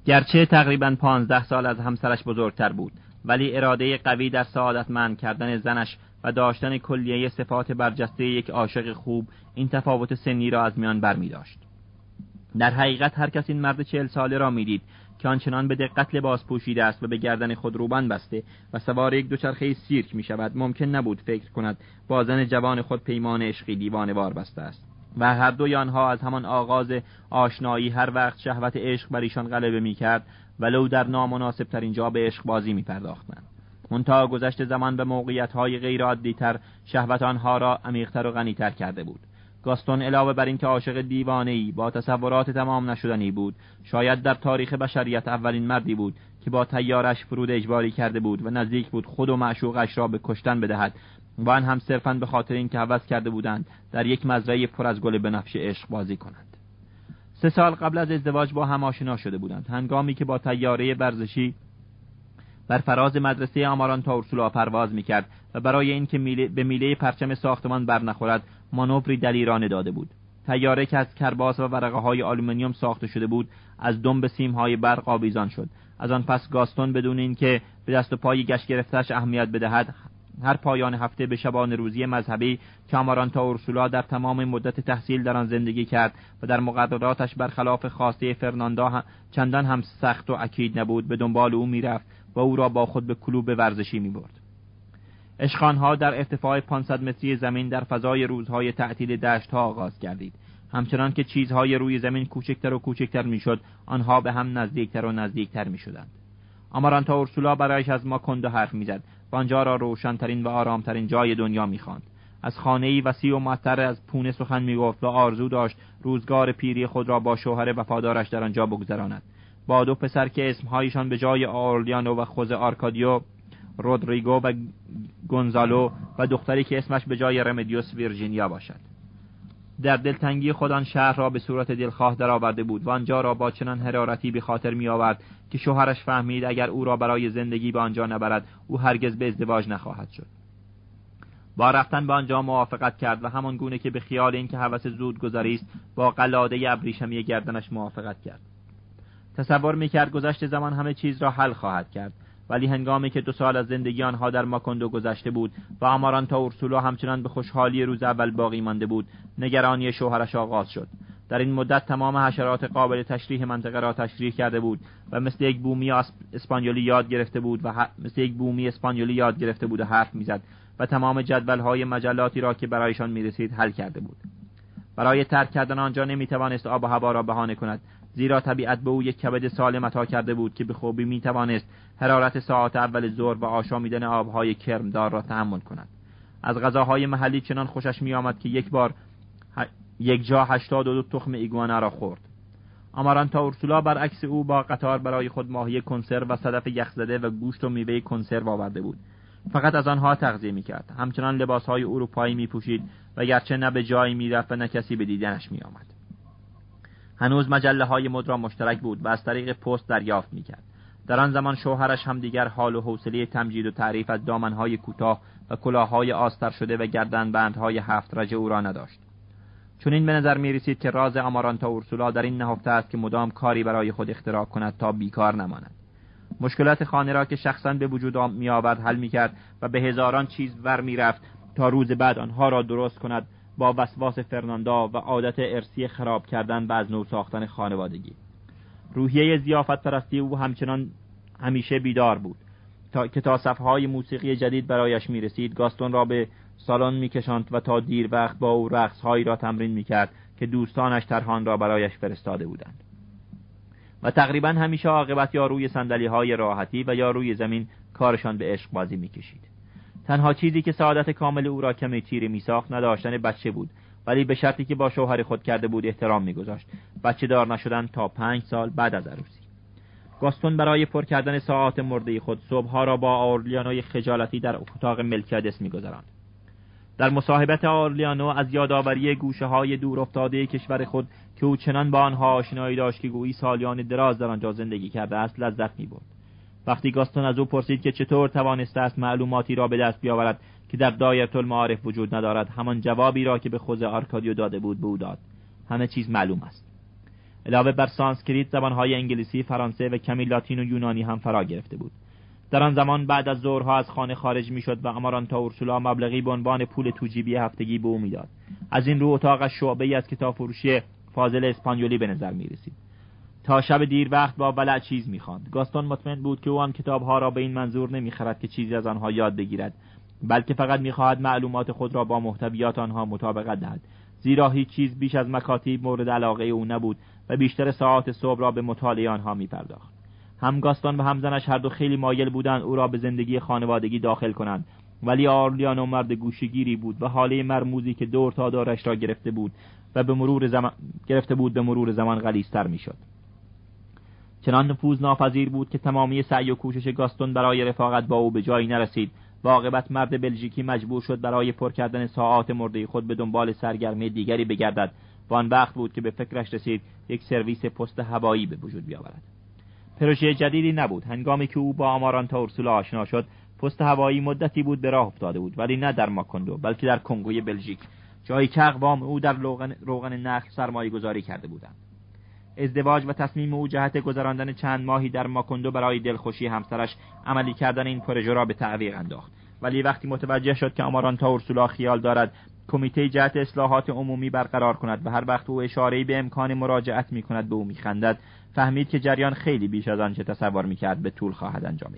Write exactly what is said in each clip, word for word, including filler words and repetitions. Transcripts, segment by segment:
گرچه تقریباً پانزده سال از همسرش بزرگتر بود، ولی اراده قوی در سعادتمند کردن زنش و داشتن کلیه صفات برجسته یک عاشق خوب این تفاوت سنی را از میان برمی داشت. در حقیقت هر کس این مرد چهل ساله را میدید که آنچنان به دقت لباس پوشیده است و به گردن خود روبند بسته و سوار یک دوچرخه سیرک می شود، ممکن نبود فکر کند با زن جوان خود پیمان عشقی دیوانه وار بسته است و هر دوی آنها از همان آغاز آشنایی هر وقت شهوت عشق بر ایشان غلبه می کرد ولو در نامناسب ترین جا به عشق بازی می پرداختند. منتها گذشت زمان به موقعیت های غیر عادی تر شهوت آنها را عمیق‌تر و غنی‌تر کرده بود. گاستون علاوه بر اینکه عاشق دیوانه‌ای با تصورات تمام نشدنی بود، شاید در تاریخ بشریت اولین مردی بود که با طیارش فرود اجباری کرده بود و نزدیک بود خود و معشوقش را به کشتن بدهد و آن هم صرفاً به خاطر اینکه هوس کرده بودند در یک مزرعه پر از گل بنفش عشق بازی کنند. سه سال قبل از ازدواج با هم آشنا شده بودند، هنگامی که با طیاره ورزشی بر فراز مدرسه آمارانتا اورسولا پرواز می‌کرد و برای اینکه میله به میله پرچم ساختمان برنخورد مانوری دلیرانه داده بود. طیاره که از کرباس و ورقه‌های آلومینیوم ساخته شده بود از دم سیم‌های برق آویزان شد. از آن پس گاستون بدون اینکه به دست و پای گشت گرفته‌اش اهمیت بدهد هر پایان هفته به شبانه روزی مذهبی که آمارانتا اورسولا در تمام مدت تحصیل در آن زندگی کرد و در مقرراتش برخلاف خواسته فرناندا هم چندان هم سخت و اکید نبود به دنبال او میرفت و او را با خود به کلوب ورزشی میبرد. عشقانها در ارتفاع پانصد متری زمین در فضای روزهای تعطیل دشت‌ها آغاز گردید. همچنان که چیزهای روی زمین کوچکتر و کوچکتر میشد، آنها به هم نزدیکتر و نزدیکتر میشدند. آمارانتا اورسولا برایش از ماکوندو حرف میزد و آنجا را روشنترین و آرامترین جای دنیا میخواند. از خانه‌ای وسیع و معطر از پونه سخن میگفت و آرزو داشت روزگار پیری خود را با شوهر وفادارش در آنجا بگذراند. با دو پسر که اسمهایشان به جای اورلیانو و خوزه آرکادیو رودریگو و گونزالو و دختری که اسمش به جای رمدیوس ویرجینیا باشد. در دلتنگی خود آن شهر را به صورت دلخواه درآورده بود و آنجا را با چنان حرارتی به خاطر می آورد که شوهرش فهمید اگر او را برای زندگی به آنجا نبرد او هرگز به ازدواج نخواهد شد. با رفتن به آنجا موافقت کرد و همان گونه که به خیال اینکه هوس زود گذری است با قلاده ابریشمی گردنش موافقت کرد. تصور می‌کرد گذشت زمان همه چیز را حل خواهد کرد، ولی هنگامی که دو سال از زندگی آنها در ماکوندو گذشته بود و آمارانتا اورسولا همچنان به خوشحالی روز اول باقی مانده بود، نگرانی شوهرش آغاز شد. در این مدت تمام حشرات قابل تشریح منطقه را تشریح کرده بود و مثل یک بومی اسپانیولی یاد گرفته بود و ح... مثل یک بومی اسپانیولی یاد گرفته بود و حرف می‌زد و تمام جدول‌های مجلاتی را که برایشان می‌رسید حل کرده بود. برای ترک کردن آنجا نمی‌توانست آب و هوا را بهانه کند، زیرا طبیعت به او یک کبد سالم عطا کرده بود که به خوبی می‌توانست حرارت ساعت اول ظهر و آشامیدن آب‌های کرمدار را تحمل کند. از غذاهای محلی چنان خوشش می‌آمد که یک بار ه... یک جا هشتاد و دو تخم ایگوانا را خورد. آمارانتا اورسولا برعکس او با قطار برای خود ماهی کنسرو و صدف یخزده و گوشت و میوه کنسرو آورده بود. فقط از آنها تغذیه می‌کرد. همچنان لباس‌های اروپایی می‌پوشید و گرچه نه به جایی می‌رفت و نه کسی به دیدنش می‌آمد. هنوز مجله‌های مد را مشترک بود و از طریق پست دریافت می‌کرد. در آن زمان شوهرش هم دیگر حال و حوصله تمجید و تعریف از دامن‌های کوتاه و کلاه‌های آستر شده و گردنبندهای هفت رجه او را نداشت. چون این به نظر می‌رسید که راز آمارانتا اورسولا در این نهفته است که مدام کاری برای خود اختراع کند تا بیکار نماند. مشکلات خانه را که شخصاً به وجود می‌آورد حل می‌کرد و به هزاران چیز ور می‌رفت تا روز بعد آنها را درست کند با وسواس فرناندا و عادت ارثی خراب کردن و از نو ساختن خانوادگی. روحیه ضیافت پرستی او همچنان همیشه بیدار بود تا که تا صفحه‌های موسیقی جدید برایش می‌رسید گاستون را به سالن می‌کشاند و تا دیر وقت با او رقص‌هایی را تمرین می‌کرد که دوستانش ترهان را برایش فرستاده بودند. و تقریباً همیشه عاقبت یا روی صندلی‌های راحتی و یا روی زمین کارشان به عشق بازی می‌کشید. تنها چیزی که سعادت کامل او را کمی تیره می‌ساخت نداشتن بچه بود، ولی به شرطی که با شوهر خود کرده بود احترام می‌گذاشت. بچه دار نشدن تا پنج سال بعد از عروسی. گاستون برای پر کردن ساعات مرده خود صبح‌ها را با اورلیانوی خجالتی در اتاق ملکیادس می‌گذراند. در مصاحبت اورلیانو از یادآوری گوشه‌های دور افتاده کشور خود که او چنان با آنها آشنایی داشت که گویی سالیان دراز در آنجا زندگی کرده است لذت می‌برد. وقتی گاستون از او پرسید که چطور توانسته است معلوماتی را به دست بیاورد که در دایره المعارف وجود ندارد، همان جوابی را که به خوزه آرکادیو داده بود به او داد: همه چیز معلوم است. علاوه بر سانسکریت زبانهای انگلیسی، فرانسه و کمی لاتین و یونانی هم فرا گرفته بود. در آن زمان بعد از ظهرها از خانه خارج میشد و آمارانتا اورسولا مبلغی به عنوان پول توجیبی هفتگی به او میداد. از این رو اتاقش شعبه‌ای از کتاب فروشی فاضل اسپانیولی به نظر می رسید. تا شب دیر وقت با ولع چیز می‌خواند. گاستون مطمئن بود که او آن کتاب‌ها را به این منظور نمی‌خرد که چیزی از آنها یاد بگیرد، بلکه فقط می‌خواهد معلومات خود را با محتویات آنها مطابقت دهد، زیرا هیچ چیز بیش از مکاتیب مورد علاقه او نبود و بیشتر ساعات صبح را به مطالعه آنها می‌پرداخت. هم گاستون و هم زنش هر دو خیلی مایل بودند او را به زندگی خانوادگی داخل کنند، ولی آرلیانو مرد گوشه‌گیری بود و حاله مرموزی که دور تا دورش را گرفته بود و به مرور زمان گرفته بود به مرور زمان غلیظتر می‌شد. چنان نفوذ ناپذیر بود که تمامی سعی و کوشش گاستون برای رفاقت با او به جایی نرسید و عاقبت مرد بلژیکی مجبور شد برای پر کردن ساعات مرده خود به دنبال سرگرمی دیگری بگردد و آن وقت بود که به فکرش رسید یک سرویس پست هوایی به وجود بیاورد. پروژه جدیدی نبود. هنگامی که او با آمارانتا اورسولا آشنا شد، پست هوایی مدتی بود به راه افتاده بود، ولی نه در ماکوندو بلکه در کنگوی بلژیک، جایی که اقوام او در روغن, روغن نخل سرمایه گذاری کرده بودند. ازدواج و تصمیم او جهت گذراندن چند ماهی در ماکوندو برای دلخوشی همسرش عملی کردن این پروژه را به تعویق انداخت، ولی وقتی متوجه شد که آمارانتا اورسولا خیال دارد کمیته جهت اصلاحات عمومی برقرار کند و هر وقت او اشاره‌ای به امکان مراجعت می‌کند به او می‌خندد، فهمید که جریان خیلی بیش از آنچه تصور می‌کرد به طول خواهد انجامید.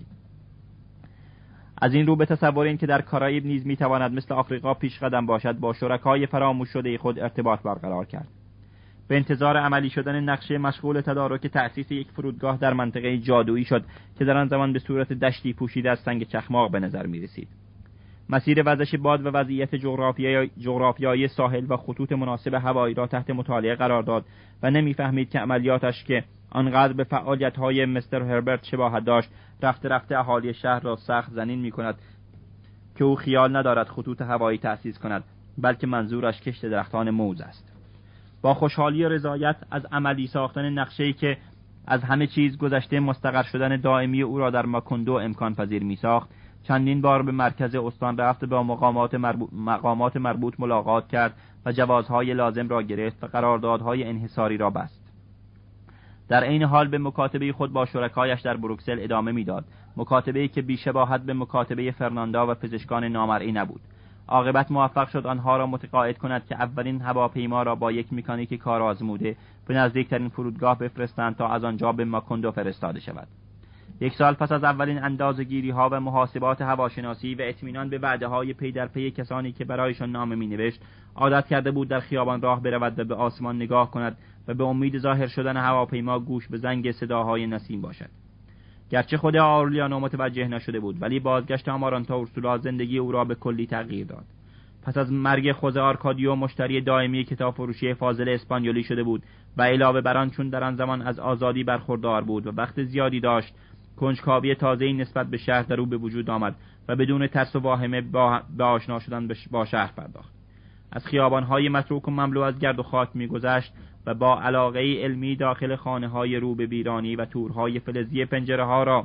از این رو به تصور این که در کارائیب نیز می‌تواند مثل آفریقا پیش قدم باشد، با شرکای فراموش شده خود ارتباط برقرار کرد. به انتظار عملی شدن نقشه مشغول تدارک تأسیس یک فرودگاه در منطقه جادویی شد که در آن زمان به صورت دشتی پوشیده از سنگ چخماق به نظر می‌رسید. مسیر وزش باد و وضعیت جغرافیایی جغرافیایی ساحل و خطوط مناسب هوایی را تحت مطالعه قرار داد و نمی‌فهمید که عملیاتش که آنقدر به فعالیت‌های مستر هربرت شباهت داشت، رفته رفته اهالی شهر را سخت زنین می‌کند که او خیال ندارد خطوط هوایی تأسیس کند، بلکه منظورش کشت درختان موز است. با خوشحالی و رضایت از عملی ساختن نقشه‌ای که از همه چیز گذشته مستقر شدن دائمی او را در ماکوندو امکان پذیر می‌ساخت، چندین بار به مرکز استان رفت و با مقامات مربوط, مقامات مربوط ملاقات کرد و جوازهای لازم را گرفت و قراردادهای انحصاری را بست. در این حال به مکاتبه خود با شرکایش در بروکسل ادامه می‌داد، مکاتبه‌ای که بی‌شباهت به مکاتبه فرناندا و پزشکان نامرئی نبود. عاقبت موفق شد آنها را متقاعد کند که اولین هواپیما را با یک مکانیک کارآزموده به نزدیکترین فرودگاه بفرستند تا از آنجا به ماکوندو فرستاده شود. یک سال پس از اولین اندازه‌گیری‌ها و محاسبات هواشناسی و اطمینان به وعده‌های پی در پی کسانی که برایشان نامه می‌نوشت، عادت کرده بود در خیابان راه برود و به آسمان نگاه کند و به امید ظاهر شدن هواپیما گوش به زنگ صداهای نسیم باشد. گرچه خود آرلیانو متوجه نشده بود، ولی بازگشت آمارانتا اورسولا زندگی او را به کلی تغییر داد. پس از مرگ خوزه آرکادیو مشتری دائمی کتاب فروشی فاضل اسپانیولی شده بود و علاوه بر آن چون در آن زمان از آزادی برخوردار بود و وقت زیادی داشت، کنجکاوی تازه‌ای نسبت به شهر در او به وجود آمد و بدون ترس و واهمه به آشنا شدن با شهر پرداخت. از خیابان‌های متروک و مملو از گرد و خاک می‌گذشت و با علاقه علمی داخل خانه‌های رو به ویرانی و تورهای فلزی پنجره‌ها را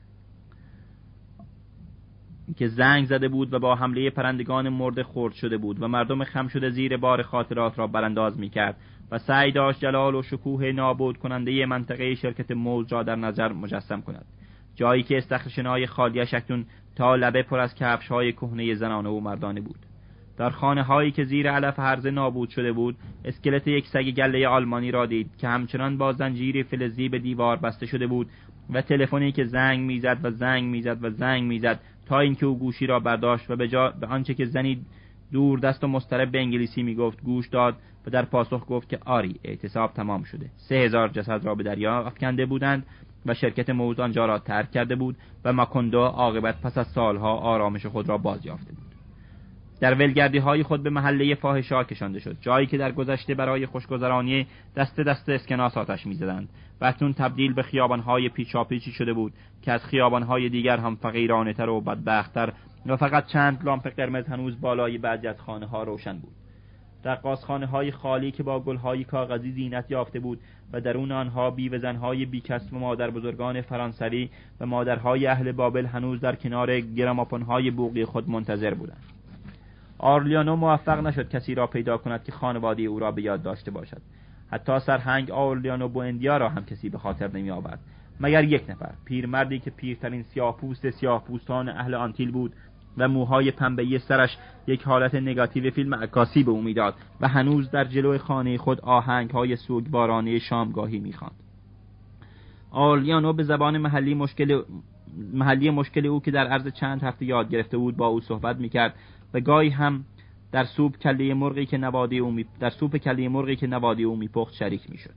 که زنگ زده بود و با حمله پرندگان مرده خرد شده بود و مردم خم شده زیر بار خاطرات را برانداز می‌کرد و سعی داشت جلال و شکوه نابود کننده منطقه شرکت موز را در نظر مجسم کند، جایی که استخرشنای خالیش اکنون تا لبه پر از کفش‌های کهنه زنانه و مردانه بود. در خانه‌هایی که زیر علف هرزه نابود شده بود، اسکلت یک سگ گله آلمانی را دید که همچنان با زنجیر فلزی به دیوار بسته شده بود و تلفنی که زنگ میزد و زنگ میزد و زنگ میزد تا اینکه او گوشی را برداشت و به جا به آنچه که زنی دور دست و مضطرب به انگلیسی میگفت گوش داد و در پاسخ گفت که آری، اعتصاب تمام شده. سه هزار جسد را به دریا افکنده بودند و شرکت موز آنجا را ترک کرده بود و ماکوندو عاقبت پس از سالها آرامش خود را بازیافته بود. در ولگردی‌های خود به محله فاحشه‌ها کشانده شد، جایی که در گذشته برای خوشگذرانی دست دست اسکناس آتش می‌زدند و اکنون تبدیل به خیابان‌های پیچاپیچی شده بود که از خیابان‌های دیگر هم فقیرانه‌تر و بدبخت‌تر و فقط چند لامپ قرمز هنوز بالای بعضی از خانه‌ها روشن بود. رقاصخانه‌های خالی که با گل‌های کاغذی زینت یافته بود و درون آنها بیوه‌زن‌های بیکس و مادربزرگان فرانسوی و مادرهای اهل بابل هنوز در کنار گرامافون‌های بوقی خود منتظر بودند. آرلیانو موفق نشد کسی را پیدا کند که خانواده او را به یاد داشته باشد. حتی سرهنگ آورلیانو بوئندیا را هم کسی به خاطر نمی آورد، مگر یک نفر، پیرمردی که پیرترین سیاه‌پوست سیاه‌پوستان اهل آنتیل بود و موهای پنبه‌ای سرش یک حالت نگاتیو فیلم عکاسی به او میداد و هنوز در جلوی خانه خود آهنگ‌های سوگوارانه شامگاهی می‌خواند. آورلیانو به زبان محلی مشکل محلی مشکل او که در عرض چند هفته یاد گرفته بود با او صحبت می‌کرد و گاهی هم در سوپ کله مرغی که نوادی او می... در سوپ کله مرغی که نوادی او می‌پخت شریک می‌شد.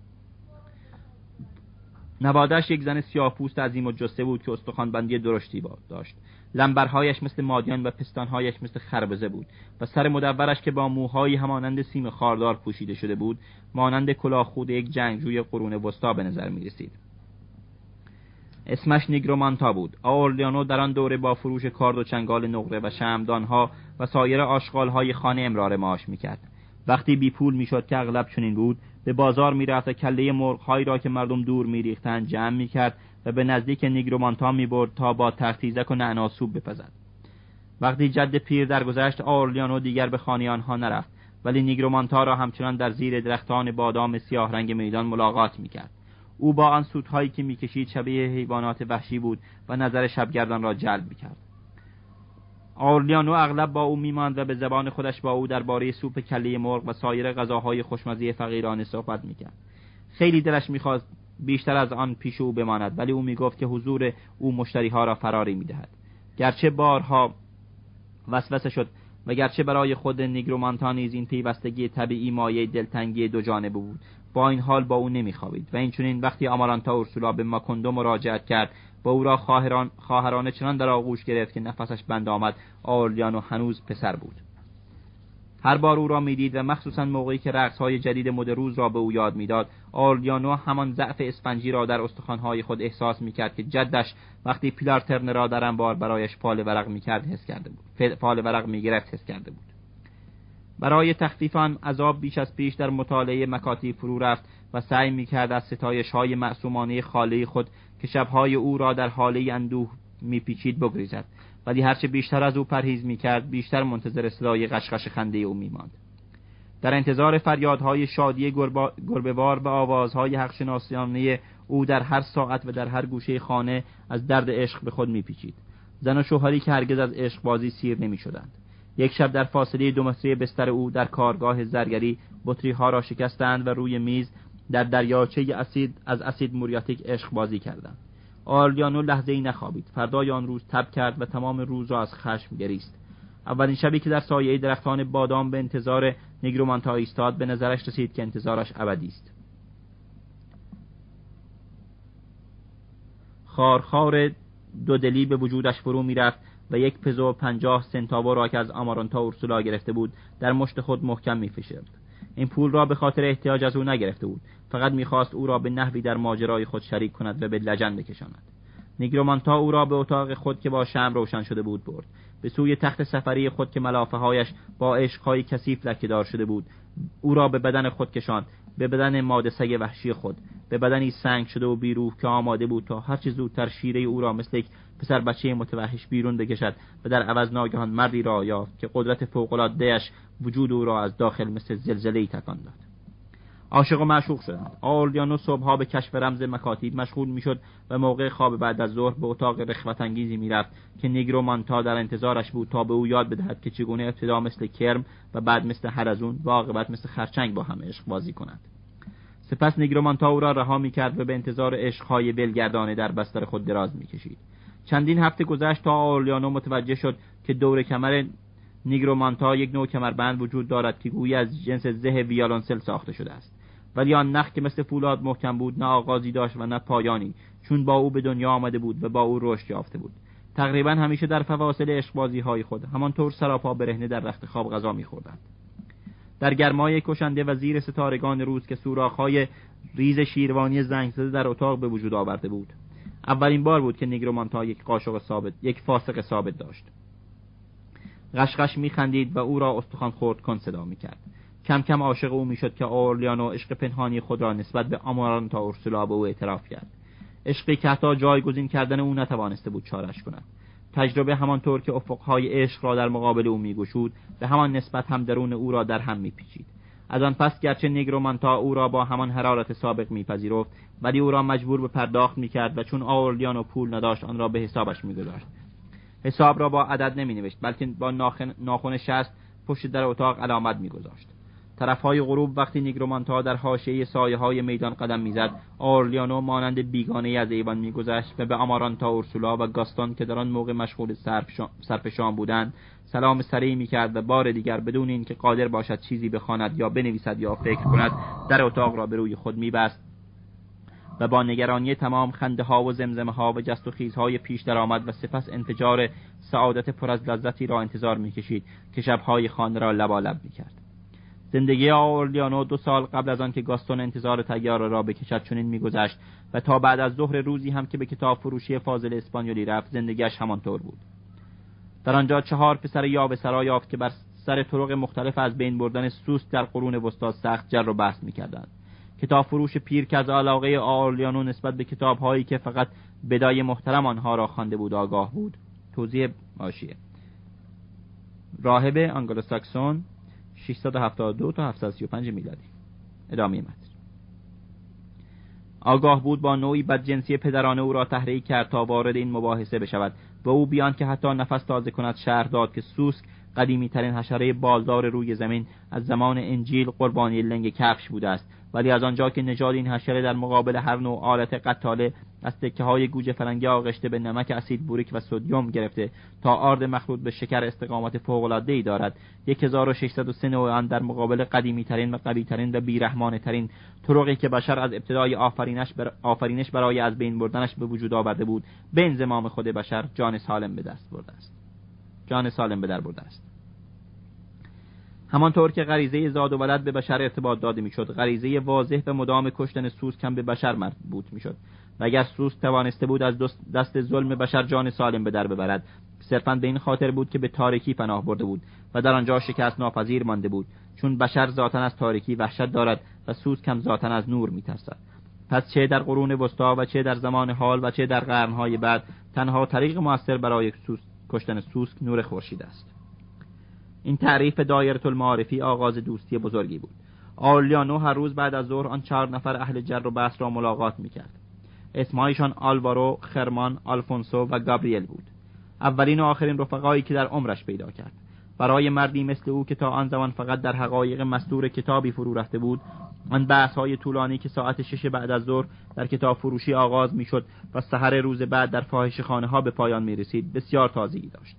نوادش یک زن سیاه‌پوست عظیم و جثه بود که استخوان‌بندی درشتی داشت. لنبرهایش مثل مادیان و پستانهایش مثل خربزه بود و سر مدورش که با موهایی همانند سیم خاردار پوشیده شده بود، مانند کلاه خود یک جنگجوی قرون وسطا به نظر می‌رسید. اسمش نیگرومانتا بود. آورلیانو در آن دوره با فروش کارد و چنگال نقره و شمعدان‌ها و سایر آشغال‌های خانه امرار معاش می‌کرد. وقتی بی پول میشد که اغلب چنین بود، به بازار میرفت و کله مرغ‌هایی را که مردم دور میریختند جمع میکرد و به نزدیک نیگرومانتا میبرد تا با ترتیزک و نعنا سوپ بپزد. وقتی جد پیر درگذشت، آورلیانو دیگر به خانه آنها نرفت، ولی نیگرومانتا را همچنان در زیر درختان بادام سیاه رنگ میدان ملاقات میکرد. او با آن سوت‌هایی که میکشید شبیه حیوانات وحشی بود و نظر شبگردان را جلب میکرد. آورلیانو اغلب با او میماند و به زبان خودش با او درباره سوپ کله مرغ و سایر غذاهای خوشمزه فقیرانه صحبت میکرد. خیلی دلش میخواست بیشتر از آن پیش او بماند، ولی او میگفت که حضور او مشتریها را فراری میدهد. گرچه بارها وسوسه شد و گرچه برای خود نیگرومانتا نیز این پیوستگی طبیعی مایه دلتنگی دو جانبه بود، با این حال با او نمیخوابید و این چنین وقتی آمارانتا اورسولا به ماکوندو مراجعت کرد و او را خواهران خواهرانه چنان در آغوش گرفت که نفسش بند آمد، آورلیانو هنوز پسر بود. هر بار او را میدید و مخصوصا موقعی که رقص‌های جدید مد روز را به او یاد میداد، آورلیانو همان ضعف اسفنجی را در استخوان‌های خود احساس میکرد که جدش وقتی پیلار ترنر را در انبار برایش پال ورق میکرد حس کرده بود. پال ورق میگرفت حس کرده بود. برای تخفیف آن عذاب بیش از پیش در مطالعه مکاتی فرو رفت و سعی میکرد از ستایش‌های معصومانه خاله خود که شب‌های او را در حاله اندوه میپیچید بگریزد، ولی هرچه بیشتر از او پرهیز میکرد بیشتر منتظر صدای قشقش خنده او میماند. در انتظار فریادهای شادی گربه‌وار و آوازهای حقشناسانه او در هر ساعت و در هر گوشه خانه از درد عشق به خود میپیچید. زن و شوهری که هرگز از عشق بازی سیر نمیشدند. یک شب در فاصله دو متری بستر او در کارگاه زرگری بطری ها را شکستند و روی میز در دریاچه اسید از اسید موریاتیک عشق بازی کردند. آورلیانو لحظه‌ای نخوابید. فردای آن روز تب کرد و تمام روز را از خشم گریست. اولین شبی که در سایه درختان بادام به انتظار نیگرومانتا ایستاد، به نظرش رسید که انتظارش ابدی است. خارخار دودلی به وجودش فرو میرفت و یک پزو پنجاه سنتاو را که از آمارانتا اورسولا گرفته بود در مشت خود محکم می‌فشرد. این پول را به خاطر احتیاج از او نگرفته بود، فقط می‌خواست او را به نحوی در ماجرای خود شریک کند و به لجن بکشاند. نیگرومانتا او را به اتاق خود که با شمع روشن شده بود برد. به سوی تخت سفری خود که ملافه‌هایش با عشق‌های کثیف لکه‌دار شده بود، او را به بدن خود کشاند، به بدن ماده سگ وحشی خود، به بدنی سنگ شده و بیروح که آماده بود تا هر چه زودتر شیره او را مثل یک پسر بچه متوحش بیرون بکشد و در عوض ناگهان مردی را یافت که قدرت فوق‌العاده‌اش وجود او را از داخل مثل زلزله‌ای تکان داد. عاشق و معشوق شدند. آورلیانو صبح‌ها به کشف رمز مکاتیب مشغول می‌شد و موقع خواب بعد از ظهر به اتاق رخوت انگیزی می‌رفت که نیگرومانتا در انتظارش بود تا به او یاد بدهد که چگونه ابتدا مثل کرم و بعد مثل هرزون و عاقبت مثل خرچنگ با هم عشق بازی کنند. سپس نیگرومانتا او را رها می‌کرد و به انتظار عشق‌های ولگردانه در بستر خود دراز می‌کشید. چندین هفته گذشت تا آورلیانو متوجه شد که دور کمر نیگرومانتا یک نوع کمربند وجود دارد که گویی از جنس زه ویولنسل ساخته شده است، ولی آن نخ که مثل فولاد محکم بود نه آغازی داشت و نه پایانی، چون با او به دنیا آمده بود و با او رشد یافته بود. تقریبا همیشه در فواصل عشق‌بازی‌های خود همانطور سراپا برهنه در رخت خواب غذا می‌خوردند. در گرمای کشنده و زیر ستارگان روز که سوراخ‌های ریز شیروانی زنگ زده در اتاق به وجود آورده بود، اولین بار بود که نیگرومانتا یک قاشق ثابت، یک فاسق ثابت داشت. قشقش می‌خندید و او را استخوان خورد کن صدا می‌کرد. کم کم عاشق او میشد که آورلیانو عشق پنهانی خود را نسبت به آمارانتا اورسولا به او اعتراف کرد. عشقی که حتی جایگزین کردن او نتوانسته بود چارش کند. تجربه همانطور که افقهای عشق را در مقابل او میگشود، به همان نسبت هم درون او را در هم میپیچید. از آن پس گرچه نیگرومانتا او را با همان حرارت سابق میپذیرفت، ولی او را مجبور به پرداخت میکرد و چون آورلیانو پول نداشت آن را به حسابش میگذاشت. حساب را با عدد نمینوشت، بلکه با ناخن ناخن شست پشت در اتاق علامت میگذاشت. طرفهای غروب وقتی نیگرومانتا در حاشیه سایه‌های میدان قدم میزد، آورلیانو مانند بیگانه از ایوان میگذشت و به آمارانتا، اورسولا و گاستون که در آن موقع مشغول صرف شام بودند سلام سریع میکرد و بار دیگر بدون اینکه قادر باشد چیزی بخواند یا بنویسد یا فکر کند در اتاق را به روی خود میبست و با نگرانی تمام خنده ها و زمزمه ها و جست و خیزهای پیش درآمد و سپس انفجار سعادت پر از لذتی را انتظار میکشید که شبهای خانه را لبالب میکرد. زندگی آورلیانو دو سال قبل از آن که گاستون انتظار تیار را بکشد چنین میگذشت و تا بعد از ظهر روزی هم که به کتاب فروشی فاضل اسپانیولی رفت زندگیش همانطور بود. در آنجا چهار پسر یاوه سرا یافت که بر سر طرق مختلف از بین بردن سوسک در قرون وسطا سخت جر و بحث می‌کردند. کتاب فروش پیر که از علاقه آورلیانو نسبت به کتاب‌هایی که فقط بدای محترم آنها را خوانده بود آگاه بود. توضیح حاشیه: راهب آنگلوساکسون ششصد و هفتاد و دو تا هفتصد و سی و پنج میلادی. ادامه متن. آگاه بود با نوعی بدجنسی پدرانه او را تحریک کرد تا وارد این مباحثه بشود و او بیان که حتی نفس تازه کند شرح داد که سوسک قدیمی ترین حشره بالدار روی زمین از زمان انجیل قربانی لنگ کفش بوده است، ولی از آنجا که نژاد این حشره در مقابل هر نوع آلت قتاله از تکه های گوجه فرنگی آغشته به نمک اسید بوریک و سدیم گرفته تا آرد مخلوط به شکر استقامت فوق العاده ای دارد، هزار و ششصد و سه نوع آن در مقابل قدیمی ترین و قوی ترین و بیرحمانه ترین طرقی که بشر از ابتدای آفرینش بر آفرینش برای از بین بردنش به وجود آورده بود به انضمام خود بشر جان سالم به دست برده است. جان سالم به در برده است. همانطور که غریزه زاد و ولد به بشر ارتباط داده میشد، غریزه واضح و مدام کشتن سوسک هم به بشر مربوط میشد و اگر سوسک توانسته بود از دست ظلم بشر جان سالم به در ببرد، صرفاً به این خاطر بود که به تاریکی پناه برده بود و در آنجا شکست ناپذیر مانده بود، چون بشر ذاتاً از تاریکی وحشت دارد و سوسک هم ذاتاً از نور میترسد. پس چه در قرون وسطا و چه در زمان حال و چه در قرنهای بعد، تنها طریق موثر برای سوسک کشتن سوسک نور خورشید است. این تعریف دایره المعارفی آغاز دوستی بزرگی بود. آورلیانو هر روز بعد از ظهر آن چهار نفر اهل جر و بحث را ملاقات میکرد. اسمهایشان آلوارو، خرمان، آلفونسو و گابریل بود. اولین و آخرین رفقایی که در عمرش پیدا کرد. برای مردی مثل او که تا آن زمان فقط در حقایق مستور کتابی فرو رفته بود، آن بحث‌های طولانی که ساعت شش بعد از ظهر در کتاب فروشی آغاز میشد و سحر روز بعد در فاحشه‌خانه‌ها به پایان میرسید، بسیار تازگی داشت.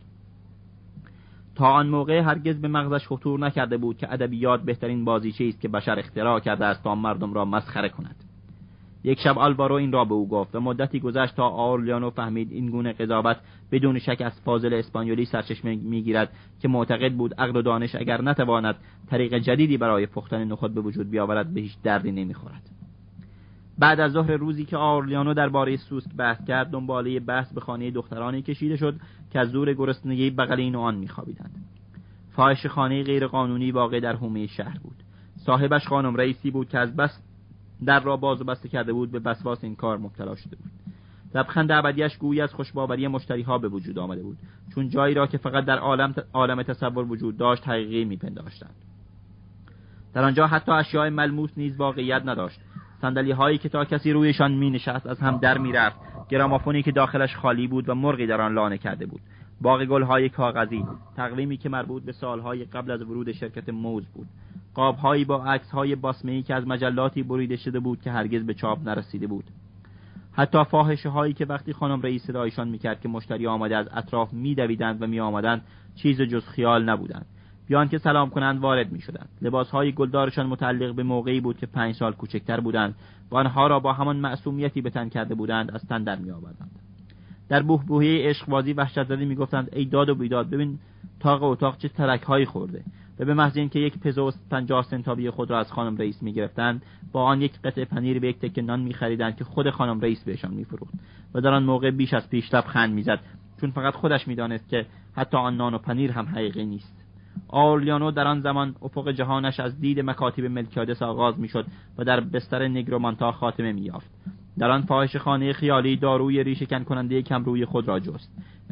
تا آن موقع هرگز به مغزش خطور نکرده بود که ادبیات بهترین بازیچه است که بشر اختراع کرده است تا مردم را مسخره کند. یک شب آلوارو این را به او گفت و مدتی گذشت تا آورلیانو فهمید این گونه قضاوت بدون شک از فاضل اسپانیولی سرچشمه میگیرد که معتقد بود عقل و دانش اگر نتواند طریق جدیدی برای پختن نخود به وجود بیاورد به هیچ دردی نمیخورد. بعد از ظهر روزی که آورلیانو درباره سوسک بحث کرد، دنباله بحث به خانه دخترانی کشیده شد که از زور گرسنگی بغل این و آن میخوابیدند. فاحشه‌خانه غیر قانونی واقع در حومه شهر بود. صاحبش خانم رئیسی بود که از بس در را باز و بسته کرده بود به وسواس این کار مبتلا شده بود. لبخند ابدیش گویی از خوشباوری مشتری‌ها به وجود آمده بود، چون جایی را که فقط در عالم عالم تصور وجود داشت حقیقی میپنداشتند. در آنجا حتی اشیاء ملموس نیز واقعیت نداشت. صندلی هایی که تا کسی رویشان می نشست از هم در می رفت، گرامافونی که داخلش خالی بود و مرغی در آن لانه کرده بود، باغ گل های کاغذی، تقویمی که مربوط به سالهای قبل از ورود شرکت موز بود، قاب هایی با عکس های باسمه‌ای که از مجلاتی بریده شده بود که هرگز به چاپ نرسیده بود. حتی فاحشه هایی که وقتی خانم رئیس صدایشان میکرد که مشتری آمده از اطراف میدویدند و میآمدند چیز جز خیال نبودند. بیان که سلام کنند وارد می شدند. لباسهای گلدارشان متعلق به موقعی بود که پنج سال کوچکتر بودند و آنها را با همان معصومیتی به تن کرده بودند از تن در می آوردند. در بوهبوهی عشقبازی وحشت زده می گفتند ای داد و بیداد، ببین تاق اتاق چه ترک‌هایی خورده. و به محض اینکه یک پزو پنجاه سنتابی خود را از خانم رئیس می گرفتند، با آن یک قطعه پنیر به یک تکه نان می خریدند که خود خانم رئیس بهشان می فروخت و در آن موقع بیش از پیش لبخند می زد، چون فقط خودش می دانست که حتی آن نان و پنیر هم حقیقی نیست. آورلیانو در آن زمان افق جهانش از دید مکاتب ملکیادس آغاز می شد و در بستر نیگرومانتا خاتمه می یافت. در آن فاحشه‌خانه خیالی داروی ریشه‌کن کننده کم روی خود را جست.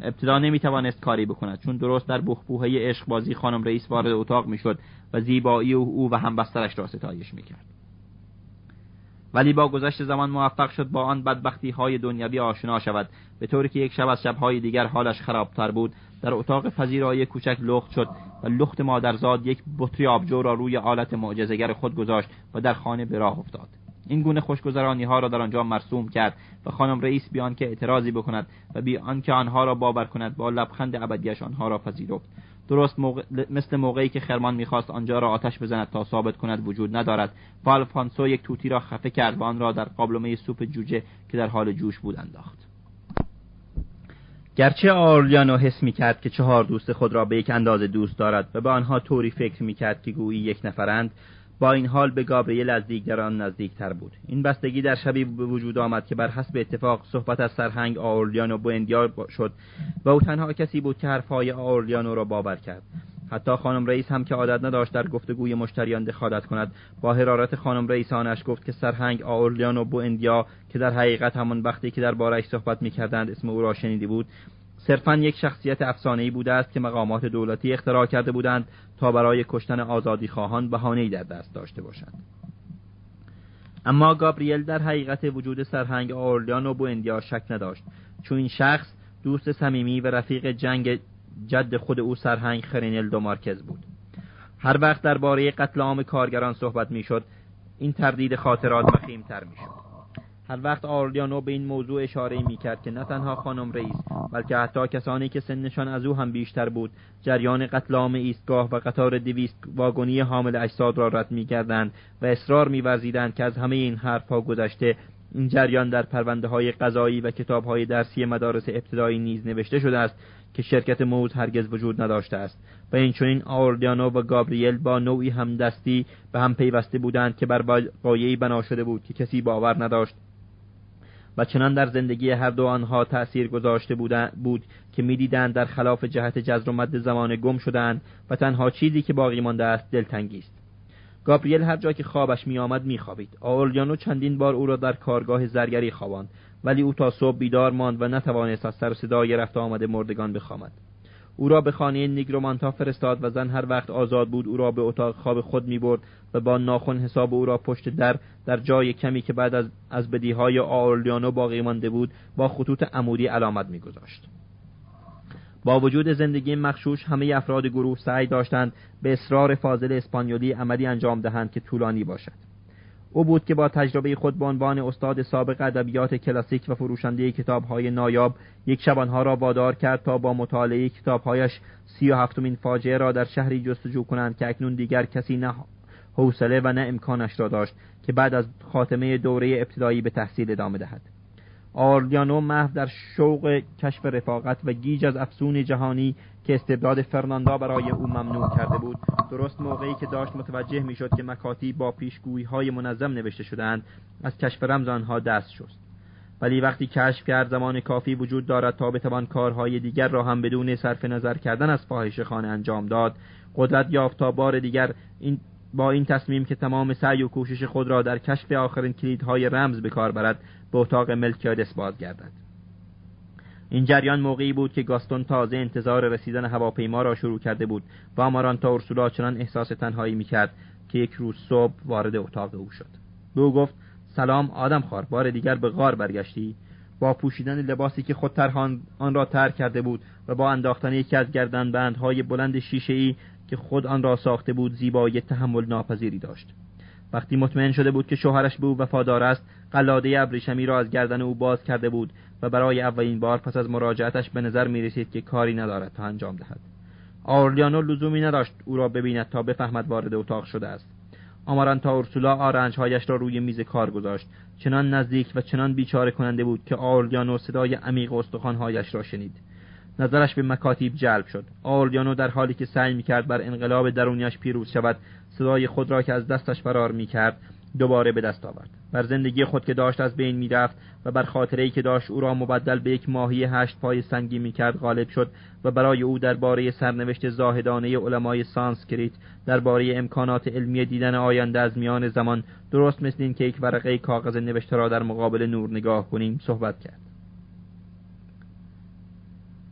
ابتدا نمیتوانست کاری بکند، چون درست در بحبوحه عشق بازی خانم رئیس وارد اتاق میشد و زیبایی او و همبسترش را ستایش میکرد. ولی با گذشت زمان موفق شد با آن بدبختی های دنیوی آشنا شود، به طوری که یک شب از شبهای دیگر حالش خرابتر بود. در اتاق پذیرایی کوچک لخت شد و لخت مادرزاد یک بطری آبجو را روی آلت معجزه‌گر خود گذاشت و در خانه به راه افتاد. این گونه خوشگذرانی ها را در آنجا مرسوم کرد و خانم رئیس بی آنکه اعتراضی بکند و بی آنکه آنها را باور کند با لبخند ابدیش آنها را پذیرفت. درست موقع... مثل موقعی که خرمان می‌خواست آنجا را آتش بزند تا ثابت کند وجود ندارد، و آلفونسو یک توتی را خفه کرد و آن را در قابلمه سوپ جوجه که در حال جوش بود انداخت. گرچه آرلیانو حس می‌کرد که چهار دوست خود را به یک اندازه دوست دارد و به آنها طوری فکر می‌کرد که گویی یک نفرند، با این حال به گابریل از دیگران نزدیکتر بود. این بستگی در شبی به وجود آمد که بر حسب اتفاق صحبت از سرهنگ آرلیانو بوئندیا شد و او تنها کسی بود که حرفهای آرلیانو را باور کرد. حتی خانم رئیس هم که عادت نداشت در گفتگوی مشتریان دخالت کند، با حرارت خانم رئیسانش گفت که سرهنگ آرلیانو بوئندیا که در حقیقت همان وقتی که در بارش صحبت می‌کردند اسم او را شنیده بود، صرفاً یک شخصیت افسانه‌ای بوده است که مقامات دولتی اختراع کرده بودند تا برای کشتن آزادی خواهان بهانه‌ای در دست داشته باشند. اما گابریل در حقیقت وجود سرهنگ آرلیانو بوئندیا شک نداشت، چون این شخص دوست صمیمی و رفیق جنگ جد خود او سرهنگ خرینل دو مارکز بود. هر وقت درباره قتل عام کارگران صحبت می‌شد، این تردید خاطرات وخیم‌تر می‌شد. هر وقت آرلیانو به این موضوع اشاره می‌کرد که نه تنها خانم رئیس بلکه حتی کسانی که سنشان از او هم بیشتر بود جریان قتل عام ایستگاه و قطار دویست واگنی حامل اجساد را رد می‌کردند و اصرار می‌ورزیدند که از همه این حرف‌ها گذشته این جریان در پرونده‌های قضایی و کتاب‌های درسی مدارس ابتدایی نیز نوشته شده است که شرکت موز هرگز وجود نداشته است و این چنین آرلیانو و گابریل با نوعی همدستی به هم پیوسته بودند که بر پایه‌ای بنا شده بود که کسی باور نداشت و چنان در زندگی هر دو آنها تأثیر گذاشته بود که می‌دیدند در خلاف جهت جزر و مد زمان گم شدند و تنها چیزی که باقی مانده است دلتنگی است. گابریل هر جا که خوابش می‌آمد می‌خوابید. آرلیانو چندین بار او را در کارگاه زرگری خواباند، ولی او تا صبح بیدار ماند و نتوانست از سر و صدای رفت آمد مردگان بخوابد. او را به خانه نیگرومانتا فرستاد و زن هر وقت آزاد بود او را به اتاق خواب خود می‌برد و با ناخن حساب او را پشت در در جای کمی که بعد از از بدیهای آرلیانو باقی مانده بود با خطوط عمودی علامت می‌گذاشت. با وجود زندگی مغشوش همه افراد گروه سعی داشتند به اصرار فاضل اسپانیولی عملی انجام دهند که طولانی باشد. او بود که با تجربه خود به عنوان استاد سابق ادبیات کلاسیک و فروشنده کتاب‌های نایاب یک شب آنها را وادار کرد تا با مطالعه کتاب‌هایش سی و هفتمین فاجعه را در شهری جستجو کنند که اکنون دیگر کسی نه حوصله و نه امکانش را داشت که بعد از خاتمه دوره ابتدایی به تحصیل ادامه دهد. آرلیانو محو در شوق کشف رفاقت و گیج از افسون جهانی که استبداد فرناندا برای او ممنوع کرده بود، درست موقعی که داشت متوجه میشد که مکاتیب با پیشگویی‌های منظم نوشته شده‌اند، از کشف رمز آنها دست شست. ولی وقتی کشف کرد زمان کافی وجود دارد تا بتوان کارهای دیگر را هم بدون صرف نظر کردن از فاحشه‌خانه انجام داد، قدرت یافت تا بار دیگر این با این تصمیم که تمام سعی و کوشش خود را در کشف آخرین کلیدهای رمز به کار برد به اتاق ملکیادس بازگردد. این جریان موقعی بود که گاستون تازه انتظار رسیدن هواپیما را شروع کرده بود و آمارانتا اورسولا چنان احساس تنهایی می‌کرد که یک روز صبح وارد اتاق او شد. به او گفت: سلام آدم خوار، بار دیگر به غار برگشتی؟ با پوشیدن لباسی که خود ترهان آن را ترک کرده بود و با انداختن یکی از گردنبندهای بلند شیشه‌ای که خود آن را ساخته بود زیبایی تحمل ناپذیری داشت. وقتی مطمئن شده بود که شوهرش به او وفادار است، قلاده ابریشمی را از گردن او باز کرده بود و برای اولین بار پس از مراجعتش به نظر می رسید که کاری ندارد تا انجام دهد. آرلیانو لزومی نداشت او را ببیند تا بفهمد وارد اتاق شده است. آمارانتا اورسولا آرنج‌هایش را روی میز کار گذاشت. چنان نزدیک و چنان بیچاره کننده بود که آرلیانو صدای عمیق استخوان‌هایش را شنید. نظرش به مکاتیب جلب شد. آرلیانو در حالی که سعی می‌کرد بر انقلاب درونیش پیروز شود، صدای خود را که از دستش فرار می‌کرد دوباره به دست آورد. بر زندگی خود که داشت از بین می‌رفت و بر خاطره‌ای که داشت او را مبدل به یک ماهی هشت پای سنگی می‌کرد غالب شد و برای او درباره سرنوشت زاهدانه علمای سانسکریت، درباره امکانات علمی دیدن آینده از میان زمان، درست مثل این که یک ورقه کاغذ نوشته را در مقابل نور نگاه کنیم، صحبت کرد.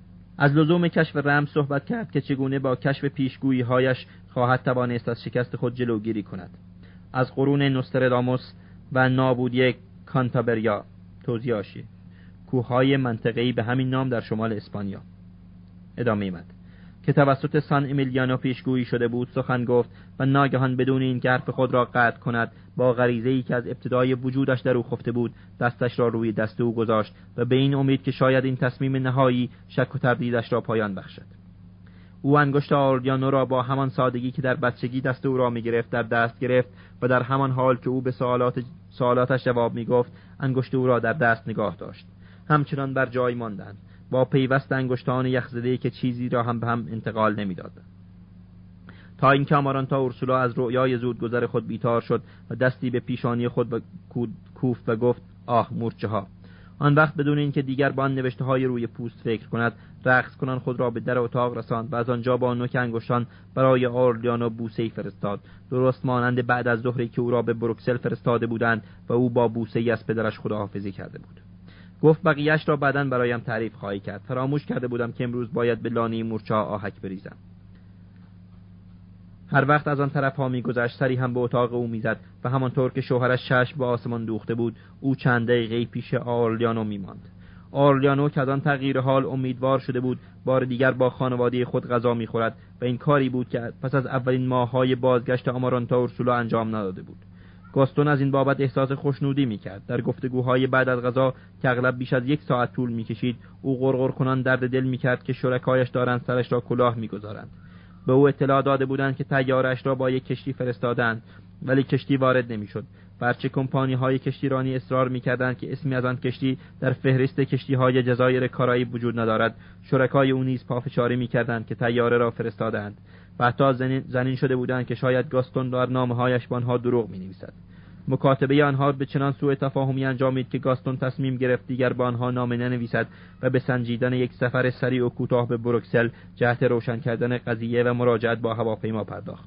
از لزوم کشف رمز صحبت کرد که چگونه با کشف پیشگویی هایش خواهد توانست از شکست خود جلوگیری کند. از قرون نوستراداموس و نابودی کانتابریا توضیح آشی، کوههای منطقه‌ای به همین نام در شمال اسپانیا. ادامه مد که توسط سان امیلیانو پیشگویی شده بود سخن گفت و ناگهان بدون این که حرف خود را قطع کند با غریزه‌ای که از ابتدای وجودش در او خفته بود دستش را روی دست او گذاشت و به این امید که شاید این تصمیم نهایی شک و تردیدش را پایان بخشد. او انگشت آردیانو را با همان سادگی که در بچگی دست او را می‌گرفت در دست گرفت و در همان حال که او به سوالات سوالاتش جواب می‌گفت انگشت او را در دست نگاه داشت. همچنان بر جای ماندند با پیوست انگشتان یخزده‌ای که چیزی را هم به هم انتقال نمی‌دادند، تا اینکه آمارانتا اورسولا از رؤیای زودگذر خود بیتار شد و دستی به پیشانی خود کوفت و گفت آه مورچه ها. آن وقت بدون اینکه دیگر با آن نوشته های روی پوست فکر کند رقص کنان خود را به در اتاق رساند و از آنجا با نوک انگشتان برای آرلیانو بوسه‌ای فرستاد، درست مانند بعد از ظهری که او را به بروکسل فرستاده بودند و او با بوسه‌ای از پدرش خداحافظی کرده بود. گفت بقیه‌اش را بعداً برایم تعریف خواهی کرد. فراموش کرده بودم که امروز باید به لانه مورچه ها آهک بریزم. هر وقت از آن طرف ها می‌گذشت سری هم به اتاق او می‌زد و همانطور که شوهرش چشم به آسمان دوخته بود او چند دقیقه پیش آرلیانو می‌ماند. آرلیانو که از آن تغییر حال امیدوار شده بود بار دیگر با خانواده خود غذا می‌خورد و این کاری بود که پس از اولین ماه‌های بازگشت آمارانتا اورسولا انجام نداده بود. گاستون از این بابت احساس خوشنودی می‌کرد. در گفتگوهای بعد از غذا که اغلب بیش از یک ساعت طول می‌کشید او غرغر کنان درد دل می‌کرد که شرکایش دارند سرش را کلاه می‌گذارند. به او اطلاع داده بودند که طیاره‌اش را با یک کشتی فرستادند ولی کشتی وارد نمی‌شد. برچه کمپانی‌های کشتیرانی اصرار می‌کردند که اسمی از آن کشتی در فهرست کشتی‌های جزایر کارائیب وجود ندارد. شرکای او نیز پافشاری می‌کردند که طیاره را فرستادند و حتی زنین شده بودند که شاید گاستون در نامه‌هایش با آنها دروغ می‌نویسد. مکاتبه آنها به چنان سوء تفاهمی انجامید که گاستون تصمیم گرفت دیگر با آنها نامه ننویسد و به سنجیدن یک سفر سریع و کوتاه به بروکسل جهت روشن کردن قضیه و مراجعت با هواپیما پرداخت.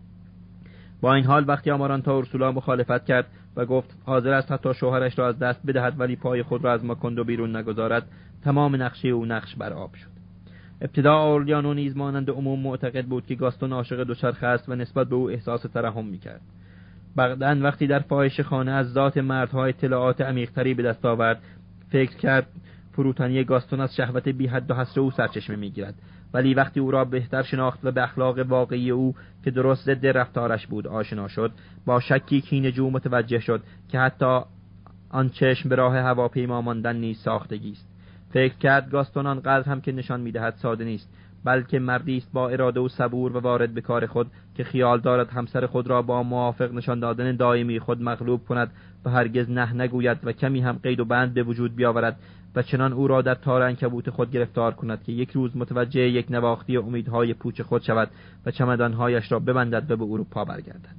با این حال وقتی آمارانتا اورسولا مخالفت کرد و گفت حاضر است حتی شوهرش را از دست بدهد ولی پای خود را از ماکوندو بیرون نگذارد، تمام نقشه او نقش بر آب شد. ابتدا آرلیانو نیز مانند عموم معتقد بود که گاستون عاشق دوچرخه است و نسبت به او احساس ترحم می‌کرد. بعداً وقتی در فاحشه خانه از ذات مردها اطلاعات عمیق‌تری به دست آورد فکر کرد فروتنی گاستون از شهوت بی حد و حصر او سرچشمه می‌گیرد، ولی وقتی او را بهتر شناخت و به اخلاق واقعی او که درست ضد رفتارش بود آشنا شد با شکی کینه‌جو متوجه شد که حتی آن چشم به راه هواپیما ماندن نیز ساختگی است. فکر کرد گاستون آنقدر هم که نشان می‌دهد ساده نیست، بلکه مردی است با اراده و صبور و وارد به کار خود که خیال دارد همسر خود را با موافق نشان دادن دائمی خود مغلوب کند و هرگز نه نگوید و کمی هم قید و بند به وجود بیاورد و چنان او را در تار عنکبوت خود گرفتار کند که یک روز متوجه یک نواختی امیدهای پوچ خود شود و چمدانهایش را ببندد و به اروپا برگردد.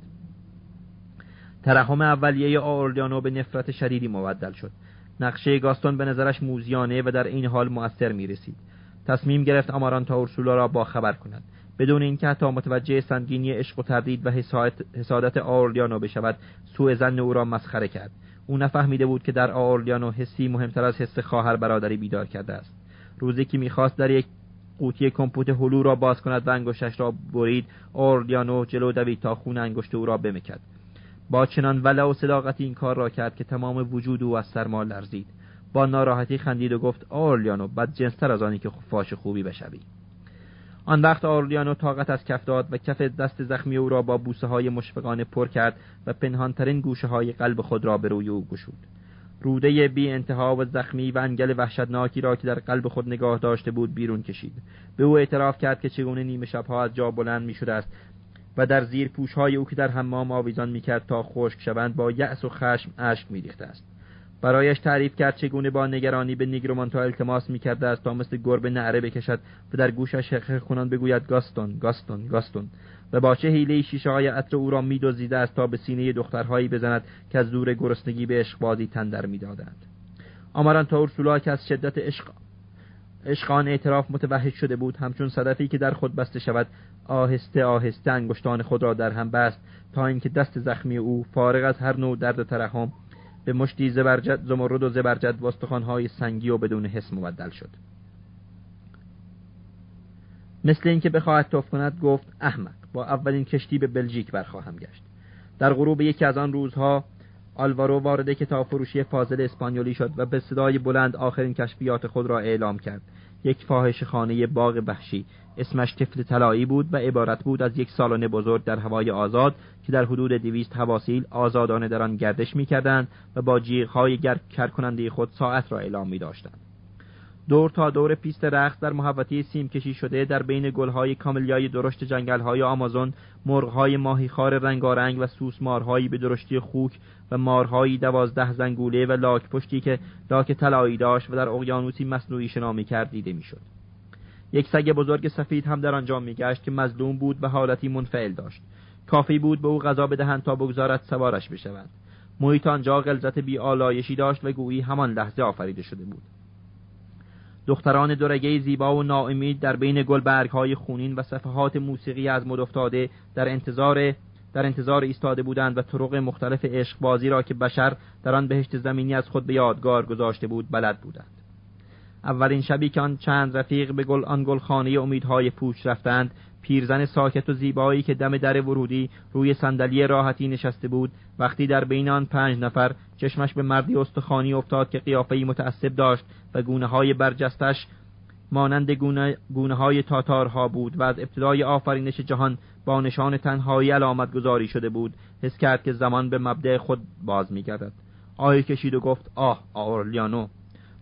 ترحم اولیه آرلیانو به نفرت شدیدی مبدل شد. نقشه گاستون به نظرش موذیانه و در این حال مؤثر می‌رسید. تصمیم گرفت آمارانتا اورسولا را با خبر کند بدون اینکه حتی متوجه سنگینی عشق و تردید و حسادت آرلیانو بشود. سوء ظن او را مسخره کرد. او نفهمیده بود که در آرلیانو حسی مهمتر از حس خواهر برادری بیدار کرده است. روزی که می‌خواست در یک قوطی کمپوت هلو را باز کند و انگشتش را برید، آرلیانو جلو دوید تا خون انگشت او را بمکد. با چنان ولع و صداقتی این کار را کرد که تمام وجود او از سرما لرزید. با ناراحتی خندید و گفت آرلیانو بدجنس‌تر از آنی که فاش خوبی بشوی. آن وقت آرلیانو طاقت از کف داد و کف دست زخمی او را با بوسه های مشفقانه پر کرد و پنهانترین گوشه های قلب خود را به روی او گشود. روده بی انتها و زخمی و انگل وحشتناکی را که در قلب خود نگاه داشته بود بیرون کشید. به او اعتراف کرد که چگونه نیمه شبها از جا بلند می شده است و در زیر پوشهای او که در حمام آویزان می کرد تا خشک شوند با یأس و خشم اشک می ریخته است. برایش تعریف کرد چگونه با نگرانی به نیگرومانتا التماس می‌کرده است تا مثل گربه نعره بکشد و در گوشش حقیق کنان بگوید گاستون گاستون گاستون و با چه حیله‌ای شیشه‌های عطر او را می‌دزدیده است تا به سینه دخترهایی بزند که از دور گرسنگی به عشقبازی تن در می‌دادند. آمارانتا اورسولا که از شدت عشق عشقان اعتراف متوحش شده بود همچون صدفی که در خود بسته شود آهسته آهسته انگشتان خود را در هم بست تا اینکه دست زخمی او فارغ از هر نوع درد و ترحم به مشتی زبرجد زمرد و زبرجد و استخوان‌های سنگی و بدون حس مبدل شد. مثل اینکه بخواهد توف کند گفت احمق، با اولین کشتی به بلژیک برخواهم گشت. در غروب یکی از آن روزها آلوارو وارد کتاب فروشی فاضل اسپانیولی شد و به صدای بلند آخرین کشفیات خود را اعلام کرد. یک فاحشه خانه باغ وحشی، اسمش طفل طلایی بود و عبارت بود از یک سالن بزرگ در هوای آزاد که در حدود دویست هواسیل آزادانه در آن گردش می‌کردند و با جیغ‌های کرکننده خود ساعت را اعلام می‌داشتند. دور تا دور پیست رقص در محوطه سیم کشی شده در بین گلهای کاملیای درشت جنگل‌های آمازون، مرغ‌های ماهیخوار رنگارنگ و سوسمارهایی به درشتی خوک و مارهایی دوازده زنگوله و لاک پشتی که لاک طلایی داشت و در اقیانوسی مصنوعی شنا می‌کرد دیده می‌شد. یک سگ بزرگ سفید هم در آنجا می‌گشت که مظلوم بود و حالتی منفعل داشت. کافی بود به او غذا بدهند تا بگذارد سوارش بشود. محیط آنجا غلظت بی‌آلایشی داشت و گویی همان لحظه آفریده شده بود. دختران دورگه زیبا و ناامید در بین گلبرگ‌های خونین و صفحات موسیقی از مد افتاده در انتظار در انتظار ایستاده بودند و طرق مختلف عشقبازی را که بشر در آن بهشت زمینی از خود به یادگار گذاشته بود بلد بودند. اولین شبی که آن چند رفیق به گل آن گلخانه امیدهای پوچ رفتند، پیرزن ساکت و زیبایی که دم در ورودی روی صندلی راحتی نشسته بود، وقتی در بین آن پنج نفر چشمش به مردی استخوانی افتاد که قیافه‌ای متعصب داشت و گونه‌های برجستش مانند گونه گونه‌های تاتارها بود و از ابتدای آفرینش جهان با نشان تنهایی علامت گذاری شده بود، حس کرد که زمان به مبدأ خود باز می‌گردد. آهی کشید و گفت: آه اورلیانو.